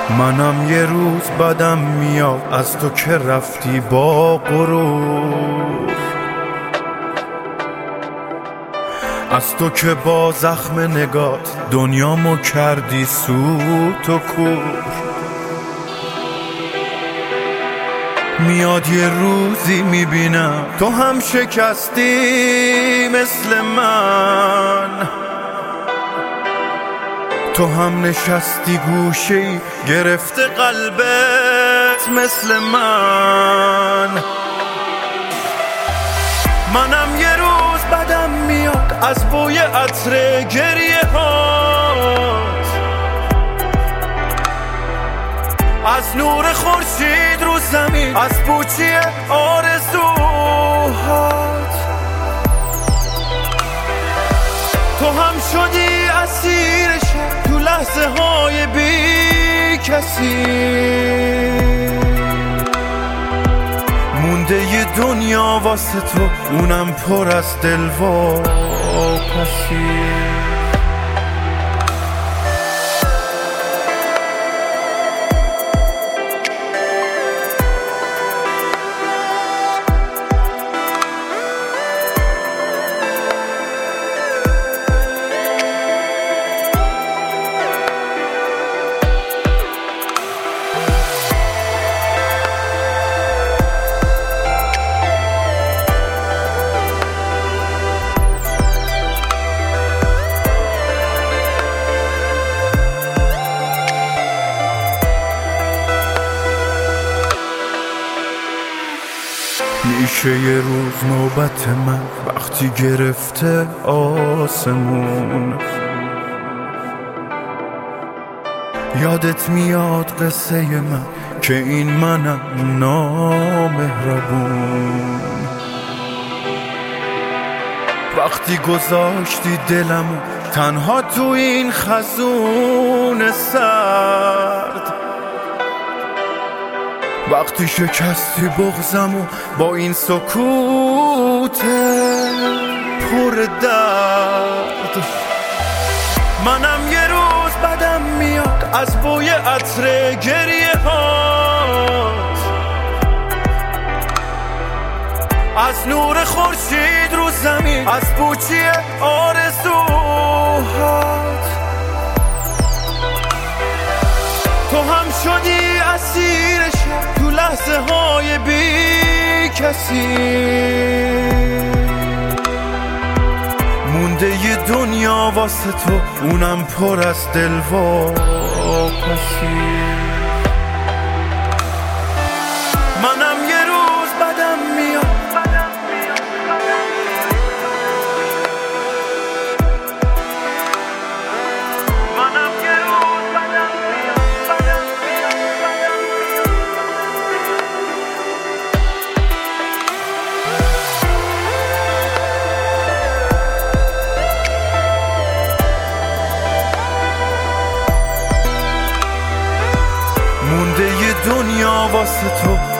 منم یه روز بدم میاد از تو که رفتی با غرور، از تو که با زخم نگات دنیامو کردی سوت و کور. میاد یه روزی میبینم تو هم شکستی مثل من، تو هم نشستی گوشه‌ای گرفته قلبت مثل من. منم یه روز بدم میاد از بوی عطر گریه هات، از نور خورشید رو زمین، از پوچی آرزوهات. تو هم شدی اسیر شب تو لحظه های بی کسی، مونده یه دنیا واسه تو اونم پر از دل و پسی. میشه یه روز نوبت من وقتی گرفته آسمون، یادت میاد قصه من که این منم نامهربون. وقتی گذاشتی دلمو تنها تو این خزون سرد، وقتی شکستی بغضمو با این سکوت پر درد. منم یه روز بدم میاد از بوی عطر گریه هات، از نور خورشید رو زمین، از پوچی آرزوهات. تو هم شدی اسیر شب تو لحظه های بی کسی، مونده یه دنیا واسه تو اونم پر از دل و پسی. منم یه روز بدم میاد مونده یه دنیا واسه تو